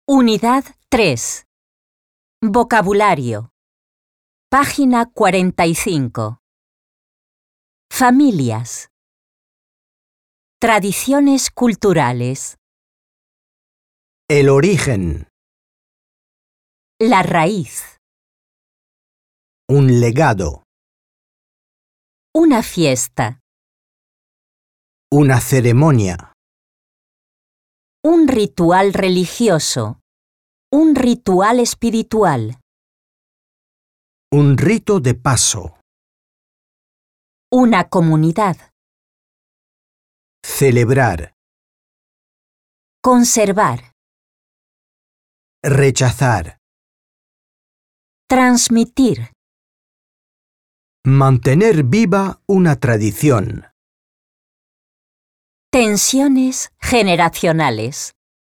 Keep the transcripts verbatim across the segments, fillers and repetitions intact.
Unidad tres. Vocabulario. Página cuarenta y cinco. Familias. Tradiciones culturales. El origen. La raíz. Un legado. Una fiesta. Una ceremonia. Un ritual religioso. Un ritual espiritual. Un rito de paso. Una comunidad. Celebrar. Conservar. Rechazar. Transmitir. Mantener viva una tradición. Tensiones generacionales.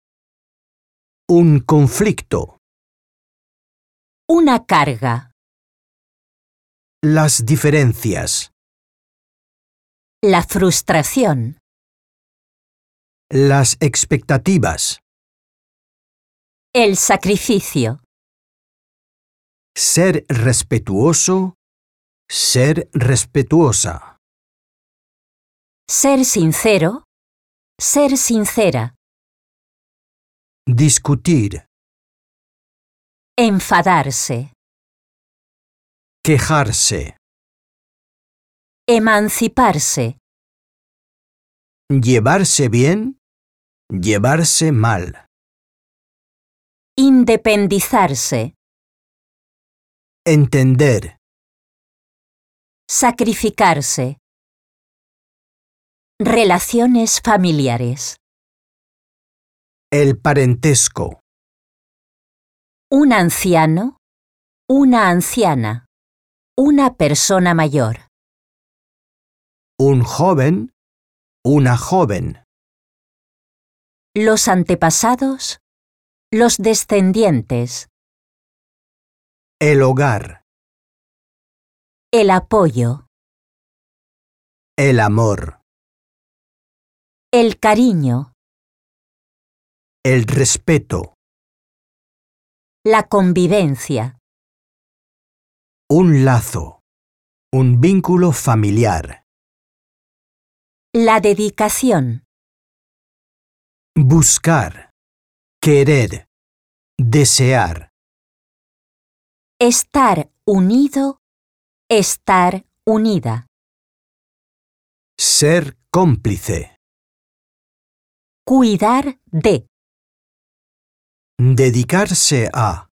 Un conflicto. Una carga. Las diferencias. La frustración. Las expectativas. El sacrificio. Ser respetuoso. Ser respetuosa. Ser sincero. Ser sincera. Discutir. Enfadarse. Quejarse. Emanciparse. Llevarse bien. Llevarse mal. Independizarse. Entender. Sacrificarse. Relaciones familiares. El parentesco. Un anciano. Una anciana. Una persona mayor. Un joven. Una joven. Los antepasados. Los descendientes. El hogar. El apoyo. El amor. El cariño. El respeto. La convivencia. Un lazo. Un vínculo familiar. La dedicación. Buscar. Querer. Desear. Estar unido. Estar unida. Ser cómplice. Cuidar de. Dedicarse a.